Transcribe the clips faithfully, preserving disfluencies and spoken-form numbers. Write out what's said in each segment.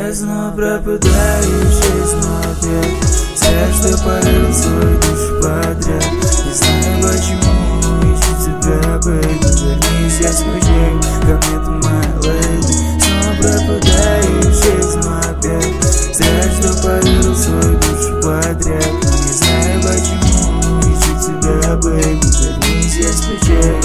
я снова пропадаю, честно опять. Зря, что поверил свой душу подряд. Не знаю почему, ищу тебя, бэйби. Вернись, я скучаю, ко мне ты моя леди. Снова пропадаю, честно опять. Зря, что поверил свой душу подряд. Не знаю почему, ищу тебя, бэйби. Вернись, я скучаю.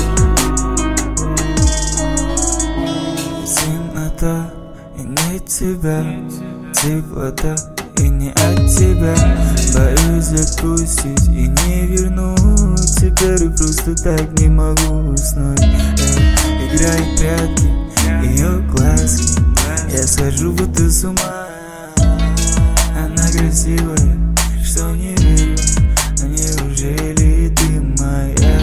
Темнота и нет тебя, теплота и не от тебя. Боюсь отпустить и не вернуть. Теперь просто так не могу уснуть. Эй, играет прятки, ее глазки. Я схожу будто с ума. Она красивая, что не верю. Но неужели ты моя?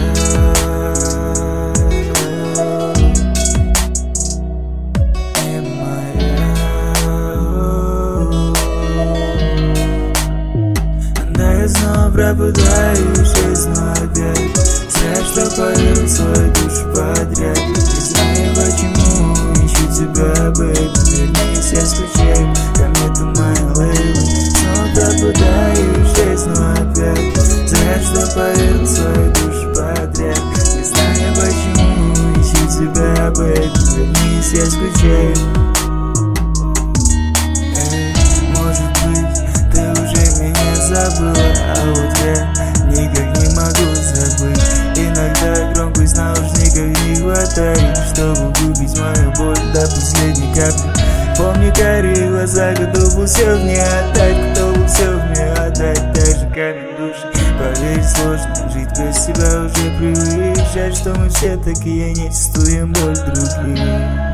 Я снова пропадаю, честно опять. Зря, что поверил свою душу подряд. Не знаю почему, ищу тебя, бэйби. Вернись, я скучаю, ко мне ты моя леди. Снова пропадаю, честно опять. Зря, что поверил свою душу подряд. Не знаю почему, ищу тебя, бэйби. Вернись, я скучаю. Забыла, а вот я никак не могу забыть. Иногда громкость наушников не хватает, чтобы купить мою боль до последней капли. Помню карие глаза, готов был все мне отдать, готов был все мне отдать, так же камень души. Поверь, сложно жить без тебя, уже привык. Жаль, что мы все такие, не чувствуем боль других.